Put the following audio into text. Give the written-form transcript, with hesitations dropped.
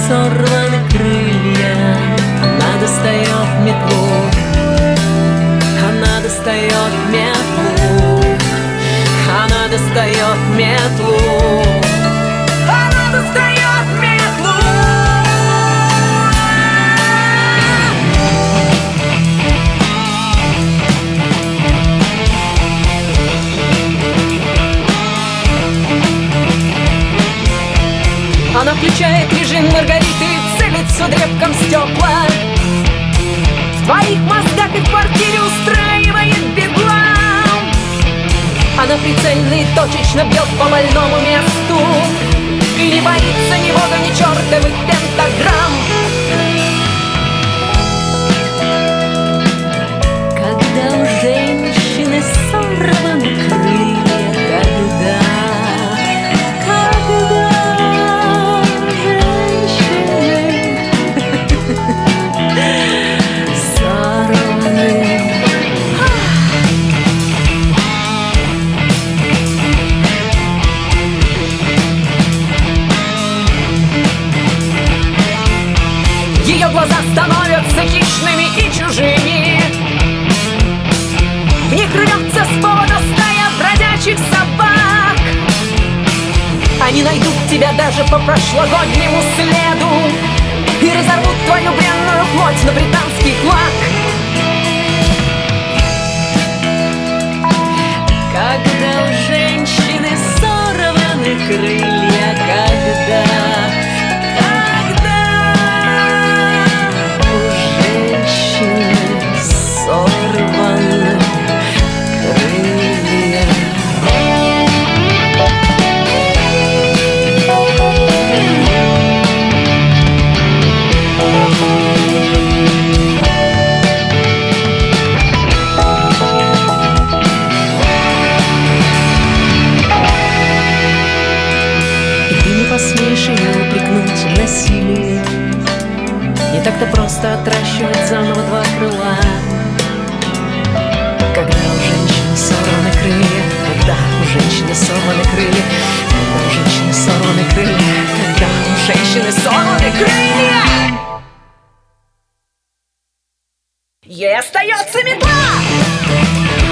сорваны крылья. Она достает метлу, она достает метлу, она достает метлу, она достает метлу. Она включает режим Маргариты, целится древком стекла. В твоих мозгах и в квартире устраивает бедлам. Она прицельно и точечно бьет по больному месту и не боится ни бога, ни чертовых пентаграмм. Когда у женщины сорваны крылья, когда ее глаза становятся хищными и чужими. В них рвется с повода стая бродячих собак. Они найдут тебя даже по прошлогоднему следу и разорвут твою бренную плоть на британский флаг. Когда у женщины сорваны крылья, когда сорваны крылья. И ты не посмеешь ее упрекнуть в насилии. Не так-то просто отращивать заново два крыла. Когда у женщины сорваны крылья, когда у женщины сорваны крылья, когда у женщины сорваны крылья, когда у женщины сорваны крылья, ей остается метла.